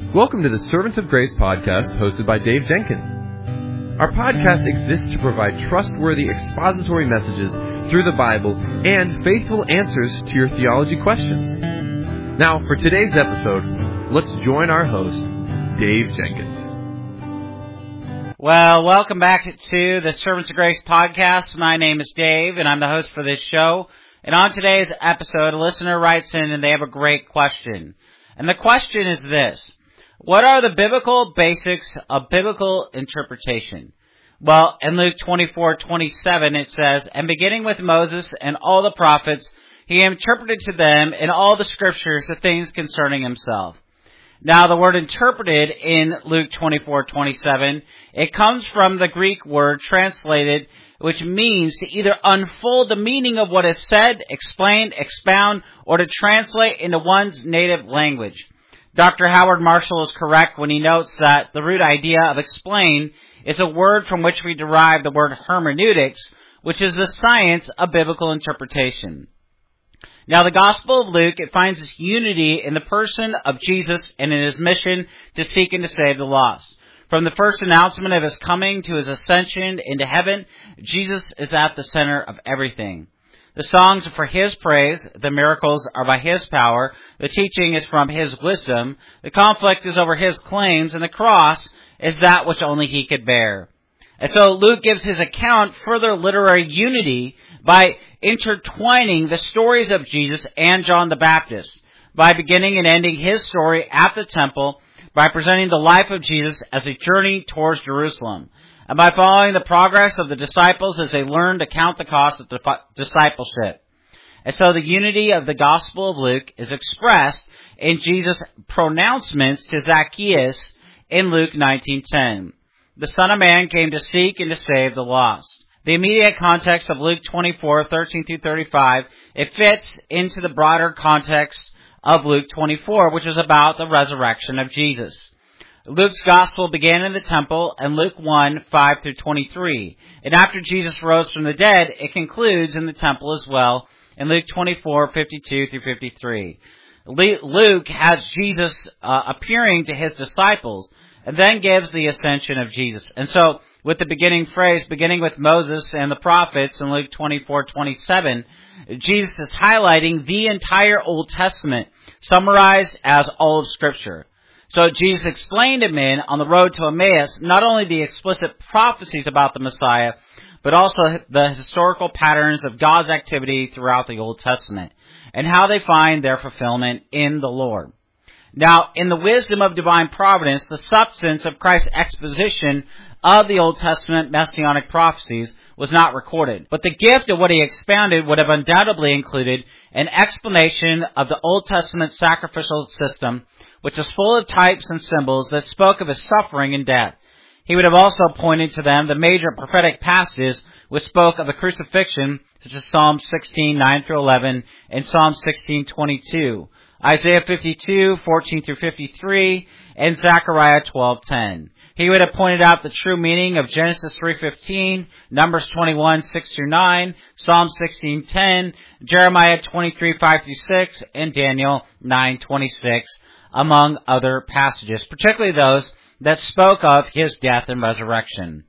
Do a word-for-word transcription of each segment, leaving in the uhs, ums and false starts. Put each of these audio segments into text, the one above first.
Welcome to the Servants of Grace podcast hosted by Dave Jenkins. Our podcast exists to provide trustworthy expository messages through the Bible and faithful answers to your theology questions. Now, for today's episode, let's join our host, Dave Jenkins. Well, welcome back to the Servants of Grace podcast. My name is Dave, and I'm the host for this show. And on today's episode, a listener writes in, and they have a great question. And the question is this: what are the biblical basics of biblical interpretation? Well, in Luke twenty-four twenty-seven, it says, "And beginning with Moses and all the prophets, he interpreted to them in all the scriptures the things concerning himself." Now, the word interpreted in Luke twenty-four twenty-seven, it comes from the Greek word translated, which means to either unfold the meaning of what is said, explain, expound, or to translate into one's native language. Doctor Howard Marshall is correct when he notes that the root idea of explain is a word from which we derive the word hermeneutics, which is the science of biblical interpretation. Now, the Gospel of Luke, it finds its unity in the person of Jesus and in his mission to seek and to save the lost. From the first announcement of his coming to his ascension into heaven, Jesus is at the center of everything. The songs are for his praise, the miracles are by his power, the teaching is from his wisdom, the conflict is over his claims, and the cross is that which only he could bear. And so Luke gives his account further literary unity by intertwining the stories of Jesus and John the Baptist, by beginning and ending his story at the temple, by presenting the life of Jesus as a journey towards Jerusalem, and by following the progress of the disciples as they learn to count the cost of discipleship. And so the unity of the Gospel of Luke is expressed in Jesus' pronouncements to Zacchaeus in Luke nineteen ten. The Son of Man came to seek and to save the lost. The immediate context of Luke twenty-four thirteen through thirty-five, it fits into the broader context of Luke twenty-four, which is about the resurrection of Jesus. Luke's gospel began in the temple in Luke one five through twenty-three. And after Jesus rose from the dead, it concludes in the temple as well in Luke twenty-four fifty-two through fifty-three. Luke has Jesus uh, appearing to his disciples and then gives the ascension of Jesus. And so, with the beginning phrase, beginning with Moses and the prophets in Luke twenty-four twenty-seven, Jesus is highlighting the entire Old Testament, summarized as all of Scripture. So Jesus explained to men on the road to Emmaus not only the explicit prophecies about the Messiah, but also the historical patterns of God's activity throughout the Old Testament, and how they find their fulfillment in the Lord. Now, in the wisdom of divine providence, the substance of Christ's exposition of the Old Testament messianic prophecies was not recorded, but the gift of what he expounded would have undoubtedly included an explanation of the Old Testament sacrificial system, which is full of types and symbols that spoke of his suffering and death. He would have also pointed to them the major prophetic passages which spoke of the crucifixion, such as Psalm sixteen nine through eleven and Psalm sixteen twenty-two, Isaiah fifty-two fourteen through fifty-three, and Zechariah twelve ten. He would have pointed out the true meaning of Genesis three fifteen, Numbers twenty-one six through nine, Psalm sixteen ten, Jeremiah twenty-three five through six, and Daniel nine twenty-six, among other passages, particularly those that spoke of his death and resurrection.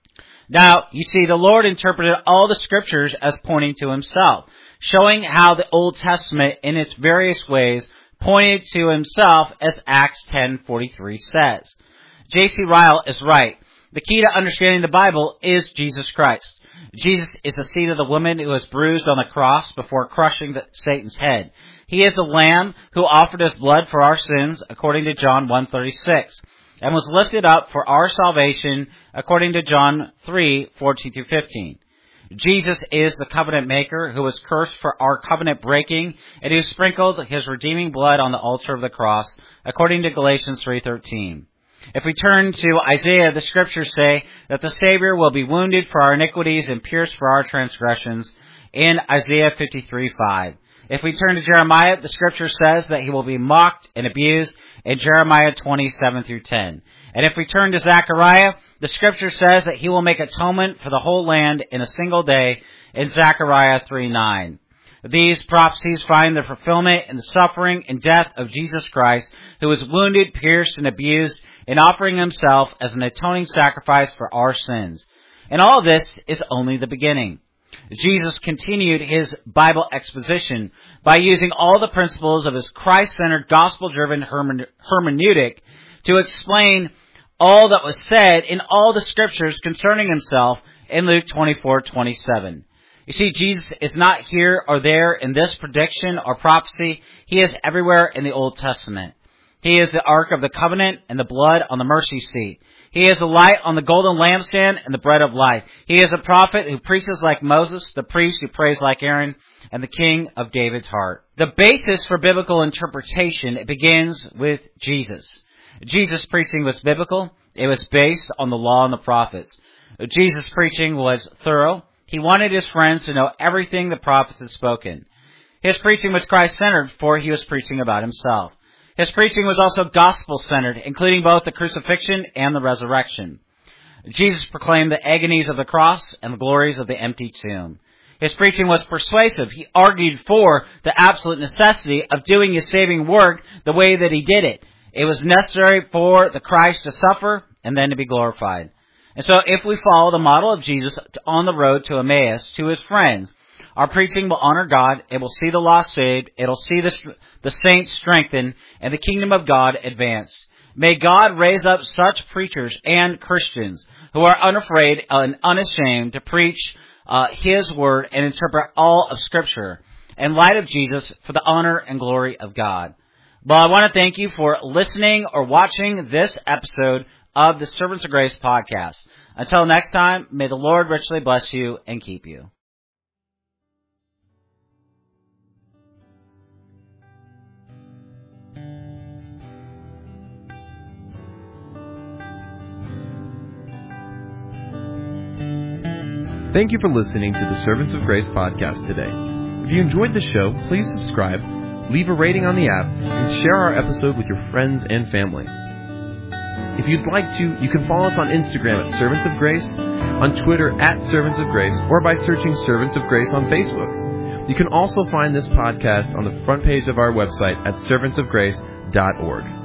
Now, you see, the Lord interpreted all the scriptures as pointing to himself, showing how the Old Testament in its various ways pointed to himself, as Acts ten forty-three says. J C Ryle is right. The key to understanding the Bible is Jesus Christ. Jesus is the seed of the woman who was bruised on the cross before crushing the, Satan's head. He is the Lamb who offered his blood for our sins, according to John one thirty-six, and was lifted up for our salvation, according to John three fourteen through fifteen. Jesus is the covenant maker who was cursed for our covenant breaking, and who sprinkled his redeeming blood on the altar of the cross, according to Galatians three thirteen. If we turn to Isaiah, the scriptures say that the Savior will be wounded for our iniquities and pierced for our transgressions, in Isaiah fifty-three five. If we turn to Jeremiah, the scripture says that he will be mocked and abused in Jeremiah twenty-seven through ten. And if we turn to Zechariah, the scripture says that he will make atonement for the whole land in a single day in Zechariah three nine. These prophecies find their fulfillment in the suffering and death of Jesus Christ, who was wounded, pierced, and abused in offering himself as an atoning sacrifice for our sins. And all this is only the beginning. Jesus continued his Bible exposition by using all the principles of his Christ-centered, gospel-driven hermen- hermeneutic to explain all that was said in all the scriptures concerning himself in Luke twenty-four twenty-seven. You see, Jesus is not here or there in this prediction or prophecy. He is everywhere in the Old Testament. He is the Ark of the Covenant and the blood on the mercy seat. He is the light on the golden lampstand and the bread of life. He is a prophet who preaches like Moses, the priest who prays like Aaron, and the king of David's heart. The basis for biblical interpretation, it begins with Jesus. Jesus' preaching was biblical. It was based on the law and the prophets. Jesus' preaching was thorough. He wanted his friends to know everything the prophets had spoken. His preaching was Christ-centered, for he was preaching about himself. His preaching was also gospel-centered, including both the crucifixion and the resurrection. Jesus proclaimed the agonies of the cross and the glories of the empty tomb. His preaching was persuasive. He argued for the absolute necessity of doing his saving work the way that he did it. It was necessary for the Christ to suffer and then to be glorified. And so if we follow the model of Jesus on the road to Emmaus, to his friends, our preaching will honor God, it will see the lost saved, it will see the, the saints strengthened, and the kingdom of God advance. May God raise up such preachers and Christians who are unafraid and unashamed to preach uh, his word and interpret all of Scripture in light of Jesus for the honor and glory of God. Well, I want to thank you for listening or watching this episode of the Servants of Grace podcast. Until next time, may the Lord richly bless you and keep you. Thank you for listening to the Servants of Grace podcast today. If you enjoyed the show, please subscribe, leave a rating on the app, and share our episode with your friends and family. If you'd like to, you can follow us on Instagram at Servants of Grace, on Twitter at Servants of Grace, or by searching Servants of Grace on Facebook. You can also find this podcast on the front page of our website at servants of grace dot org.